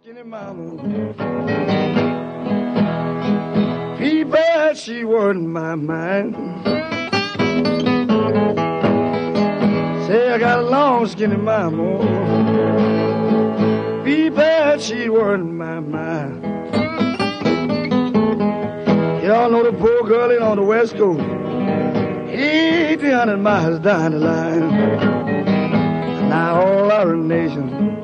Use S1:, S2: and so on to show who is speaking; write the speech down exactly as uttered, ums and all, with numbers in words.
S1: Skinny mama, be bad, she wasn't my mind. Say I got a long skinny mama, be bad, she wasn't my mind. Y'all know the poor girl in on the West Coast, eighteen hundred miles down the line. Now all our nation